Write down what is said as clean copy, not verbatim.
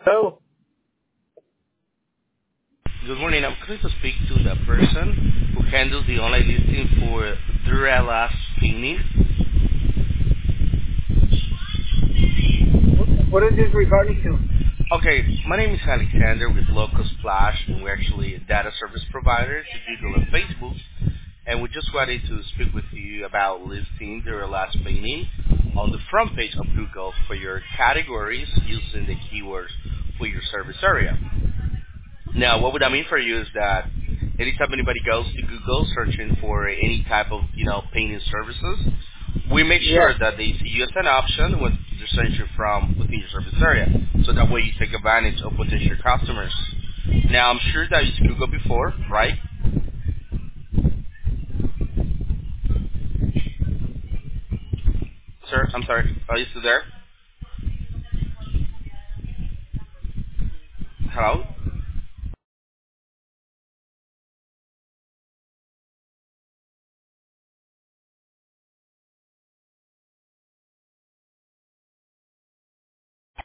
So, Good morning. I'm going to speak to the person who handles the online listing for Durala's painting. what is this regarding to? Okay, my name is Alexander with Local Splash, and we're actually a data service provider to Google and Facebook. And we just wanted to speak with you about listing Durala's painting on the front page of Google for your categories using the keywords for your service area. Now, what would that mean for you is that anytime anybody goes to Google searching for any type of, painting services, we make Yes. sure that they see you as an option when they're searching from within your service area. So that way you take advantage of potential customers. Now, I'm sure that you've Google before, right? Sir, I'm sorry. Are you still there? Hello?